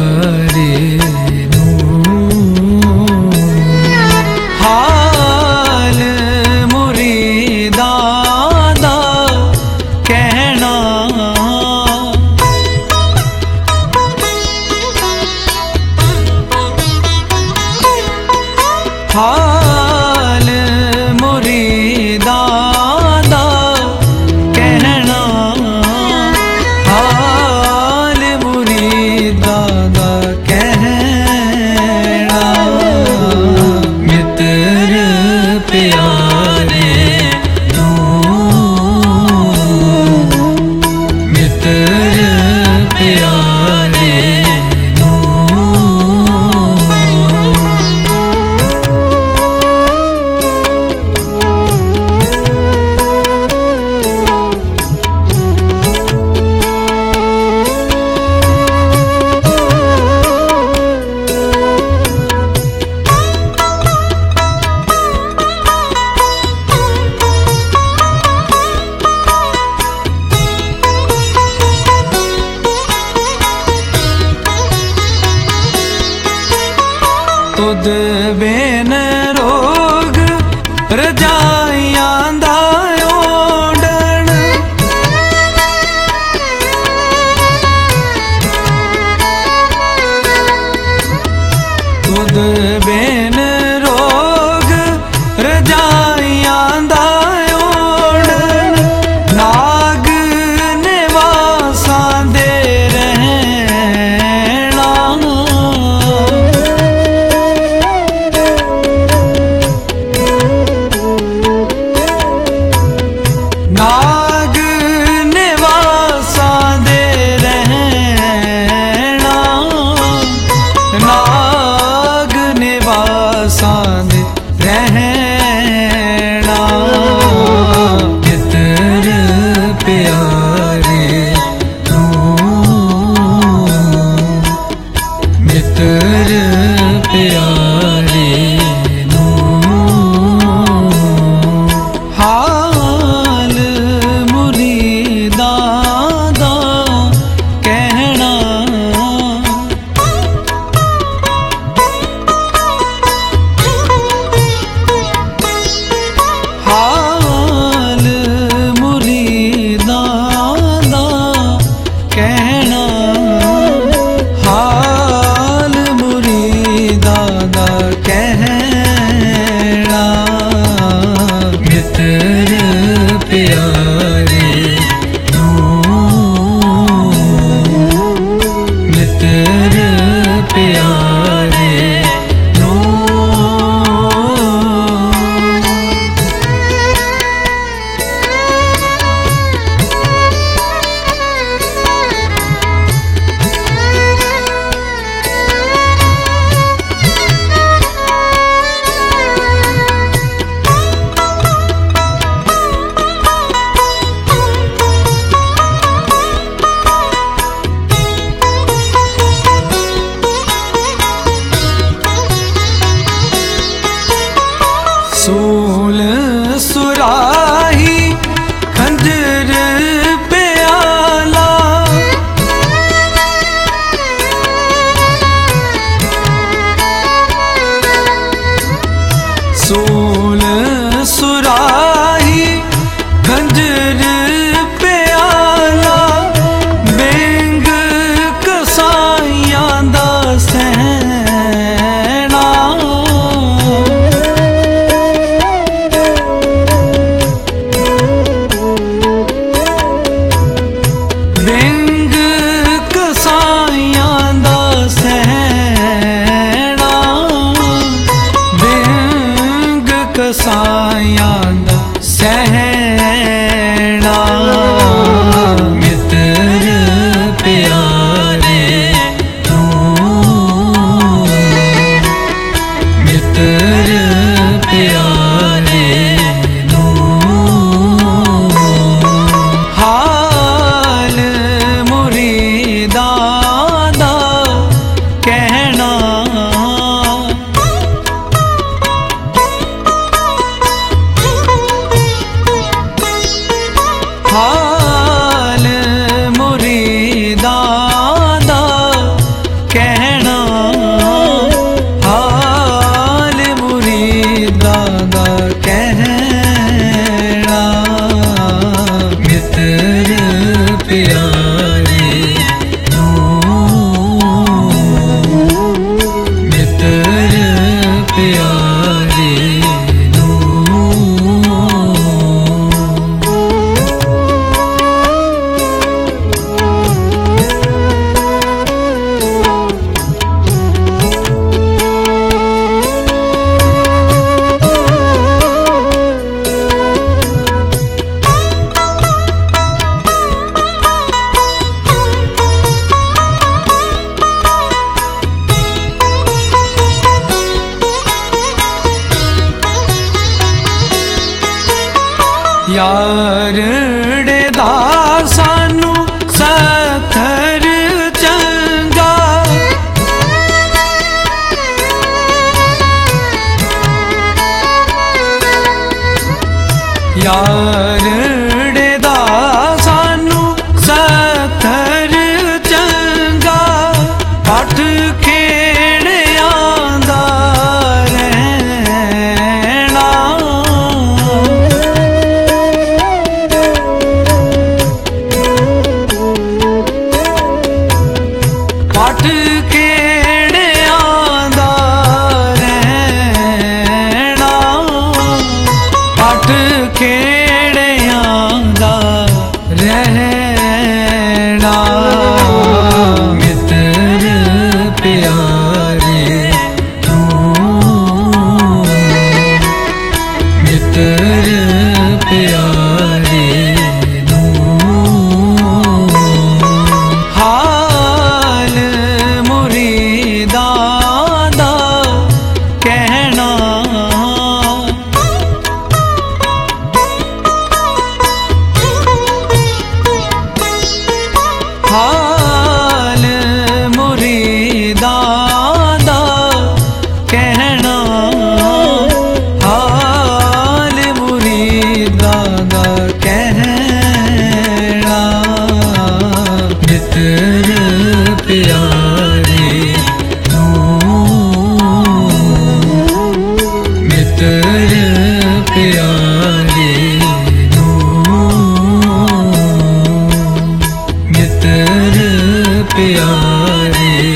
प्यारे नू हाल मुरीदां दा कहना हाल मुरीदां दा कहना हाल मुरीदां दा कहना मित्र प्यारे नू मित्र प्यारे तुद बेन रोग रजाइयां दा ओढ़न तुद बेन रोग रजाइयां दा ओढ़न नाग निवासां दे रहना नाग निवासां दे रहना नाग निवासां दे रहना मित्र प्यारे तू मित्र प्यारे नू हाल मुरीदां दा कहना हाल मुरीदां दा कहना हाल मुरीदां दा कहना मित्र प्यारे नू मित्र प्यारे नू सूल सुराही खंजर प्याला सूल सुराही खंजर प्याला बेंग कसाइयां दा सहना बेंग कसाइयां दा सहना बेंग कसाइयां यारड़े दा सानू सत्थर चंगा, यारड़े दा सानू सत्थर चंगा, पट खेड़ियां दा रहना, पट खेड़ियां दा रहना, पट खेड़ियां दा रहना। मित्र प्यारे तू, मित्र प्यारे तू, हाल मुरीदां दा कहना, हाल मुरीदां दा कहना, हाल मुरीदां दा कहना। मित्र प्यारे तू, मित्र प्यारे तू, मित्र प्यारे